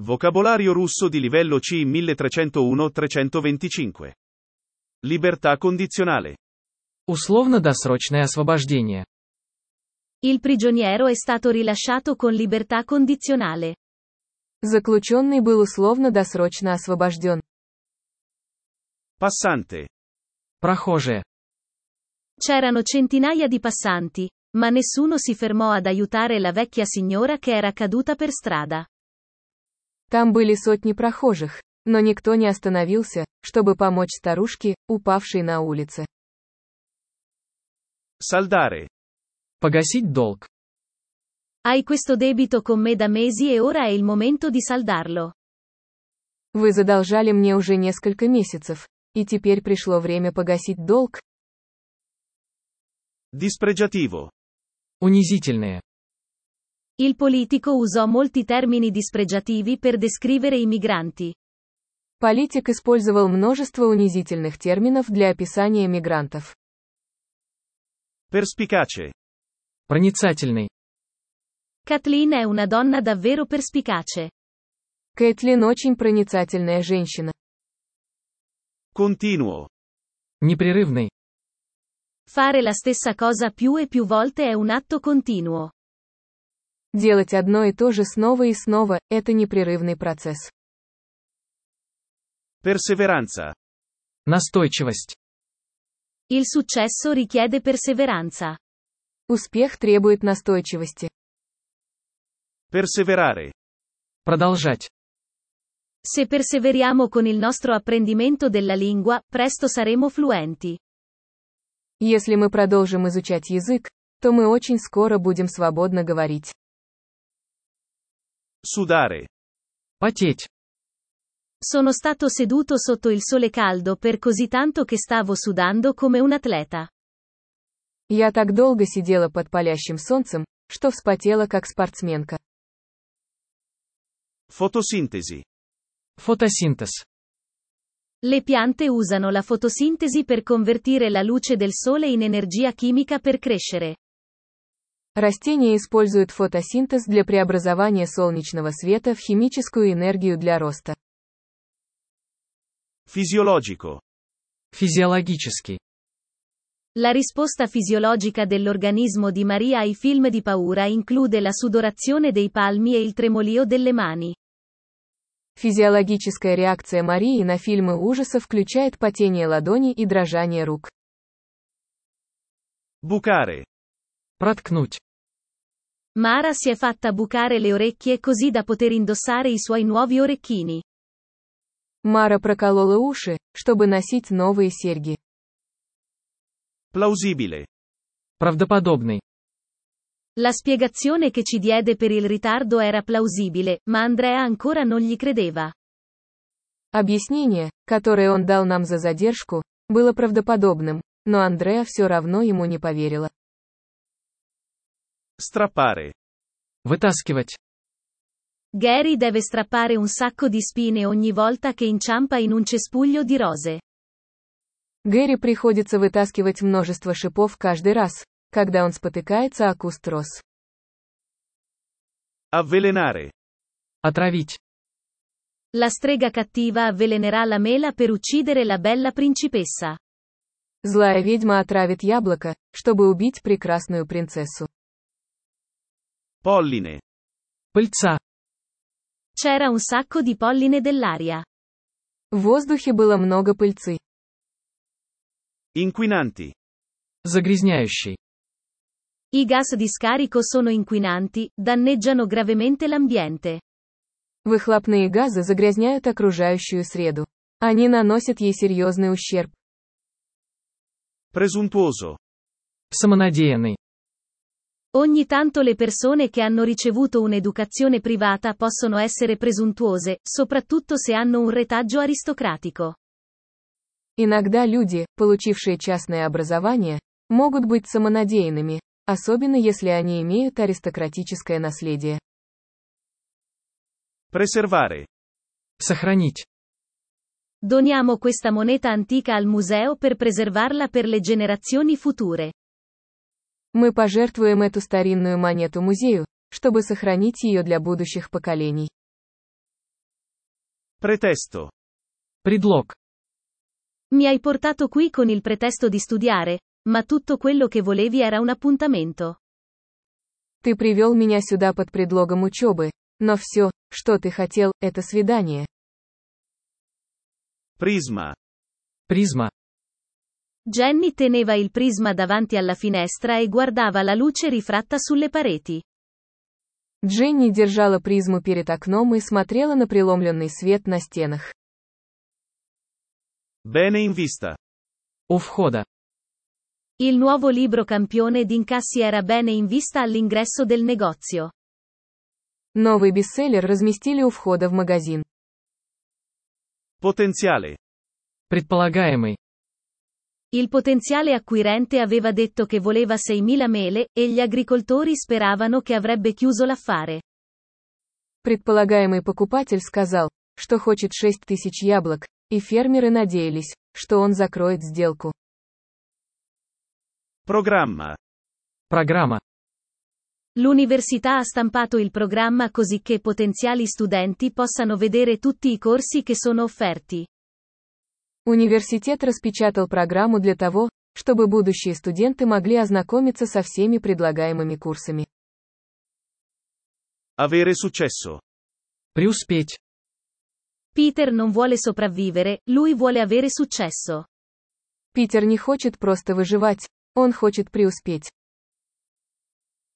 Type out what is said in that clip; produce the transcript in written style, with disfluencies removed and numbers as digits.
Vocabolario russo di livello C 1301-325. Libertà condizionale. Условно-досрочное освобождение. Il prigioniero è stato rilasciato con libertà condizionale. Заключенный был условно-досрочно освобожден. Passante. Прохожие. C'erano centinaia di passanti, ma nessuno si fermò ad aiutare la vecchia signora che era caduta per strada. Там были сотни прохожих, но никто не остановился, чтобы помочь старушке, упавшей на улице. Saldare. Погасить долг. Hai questo debito con me da mesi e ora è il momento di saldarlo. Вы задолжали мне уже несколько месяцев, и теперь пришло время погасить долг. Dispregiativo. Унизительные. Il politico usò molti termini dispregiativi per descrivere i migranti. Политик использовал множество унизительных терминов для описания мигрантов. Perspicace. Проницательный. Kathleen è una donna davvero perspicace. Кэтлин очень проницательная женщина. Continuo. Непрерывный. Fare la stessa cosa più e più volte è un atto continuo. Делать одно и то же снова и снова – это непрерывный процесс. Perseveranza. Настойчивость. Il successo richiede perseveranza. Успех требует настойчивости. Perseverare. Продолжать. Se perseveriamo con il nostro apprendimento della lingua, presto saremo fluenti. Если мы продолжим изучать язык, то мы очень скоро будем свободно говорить. Sudare. Потеть. Sono stato seduto sotto il sole caldo per così tanto che stavo sudando come un atleta. Я так долго сидела под палящим солнцем, что вспотела как спортсменка. Fotosintesi. Фотосинтез. Le piante usano la fotosintesi per convertire la luce del sole in energia chimica per crescere. Растения используют фотосинтез для преобразования солнечного света в химическую энергию для роста. Fisiologico. Физиологический. La risposta fisiologica dell'organismo di Maria ai film di paura include la sudorazione dei palmi e il tremolio delle mani. Физиологическая реакция Марии на фильмы ужаса включает потение ладоней и дрожание рук. Bucare. Проткнуть. Mara si è fatta bucare le orecchie così da poter indossare i suoi nuovi orecchini. Мара проколола уши, чтобы носить новые серьги. Plausibile. Правдоподобный. La spiegazione che ci diede per il ritardo era plausibile, ma Andrea ancora non gli credeva. Объяснение, которое он дал нам за задержку, было правдоподобным, но Андреа все равно ему не поверила. Strappare. Вытаскивать. Gary deve strappare un sacco di spine ogni volta che inciampa in un cespuglio di rose. Гэри приходится вытаскивать множество шипов каждый раз, когда он спотыкается о куст роз. Avvelenare. Отравить. La strega cattiva avvelenerà la mela per uccidere la bella principessa. Злая ведьма отравит яблоко, чтобы убить прекрасную принцессу. Polline. Пыльца. C'era un sacco di polline dell'aria. В воздухе было много пыльцы. Inquinanti. Загрязняющий. I gas di scarico sono inquinanti, danneggiano gravemente l'ambiente. Выхлопные газы загрязняют окружающую среду. Они наносят ей серьезный ущерб. Presuntuoso. Самонадеянный. Ogni tanto le persone che hanno ricevuto un'educazione privata possono essere presuntuose, soprattutto se hanno un retaggio aristocratico. Иногда люди, получившие частное образование, могут быть самонадеянными, особенно если они имеют аристократическое наследие. Preservare. Сохранить. Doniamo questa moneta antica al museo per preservarla per le generazioni future. Мы пожертвуем эту старинную монету музею, чтобы сохранить ее для будущих поколений. Pretesto. Предлог. Mi hai portato qui con il pretesto di studiare, ma tutto quello che volevi era un appuntamento. Ты привел меня сюда под предлогом учебы, но все, что ты хотел, это свидание. Prisma. Призма. Jenny teneva il prisma davanti alla finestra e guardava la luce rifratta sulle pareti. Дженни держала призму перед окном и смотрела на преломленный свет на стенах. Bene in vista. У входа. Il nuovo libro campione d'incassi era bene in vista all'ingresso del negozio. Новый бестселлер разместили у входа в магазин. Potenziale. Предполагаемый. Il potenziale acquirente aveva detto che voleva 6.000 mele, e gli agricoltori speravano che avrebbe chiuso l'affare. Предполагаемый покупатель сказал, что хочет 6000 яблок, и фермеры надеялись, что он закроет сделку. Programma. Программа. L'università ha stampato il programma così che potenziali studenti possano vedere tutti i corsi che sono offerti. Университет распечатал программу для того, чтобы будущие студенты могли ознакомиться со всеми предлагаемыми курсами. Avere successo. Преуспеть. Peter non vuole sopravvivere, lui vuole avere successo. Питер не хочет просто выживать, он хочет преуспеть.